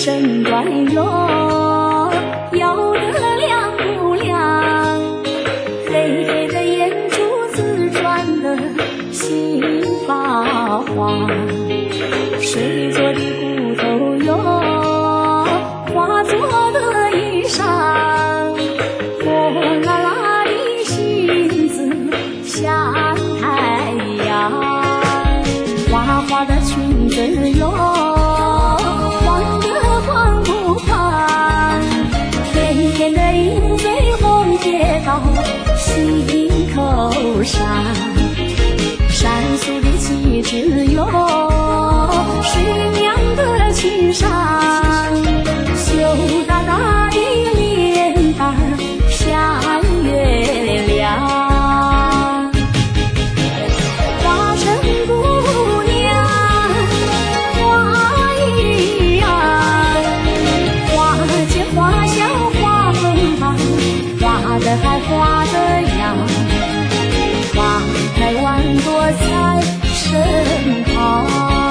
身段哟，要得亮不亮？黑黑的眼珠子转得心发慌，谁做的骨头哟，化作的衣裳，火辣辣的心子像太阳，花花的裙子哟，晃得晃不胖，甜甜的饮醉红结到心口上，闪烁的气质哟，是娘的情伤，羞答答的脸蛋像月亮，花城姑娘花一样，花前花香花芬芳，花的还花的样，花开万朵在身旁，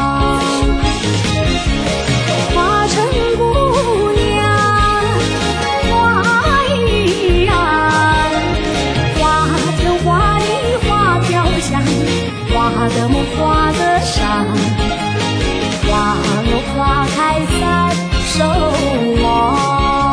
花城姑娘花一样，花前花里花飘香，花的梦花的伤，花落花开在手望。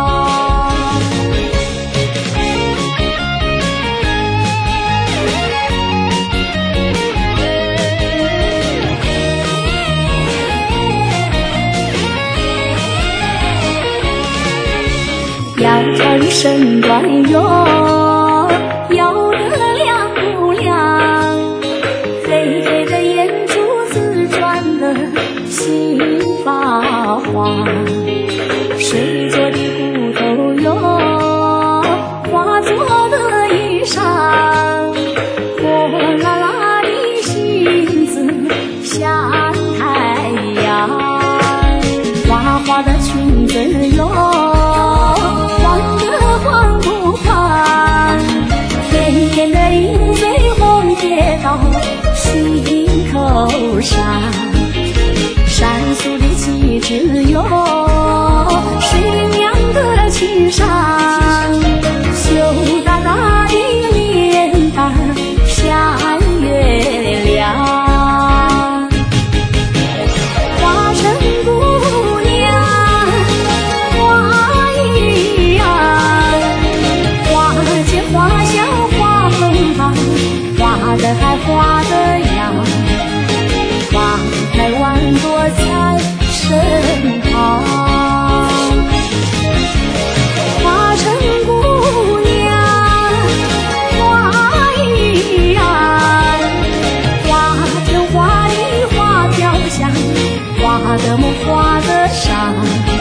要看身段哟，要得亮不亮？黑黑的眼珠子转得心发慌，谁做的骨头哟，化作的衣裳，火辣辣的心子像太阳，花花的裙子哟，晃得晃不胖，甜甜的饮醉红结到心口上，闪烁的气质哟，是娘的情伤，羞答答的脸蛋像月亮，花城姑娘花一样，花前花香花芬芳，花的还花的样，花开万朵在身旁，花城姑娘花一样，花前花里花飘香，花的梦花的伤。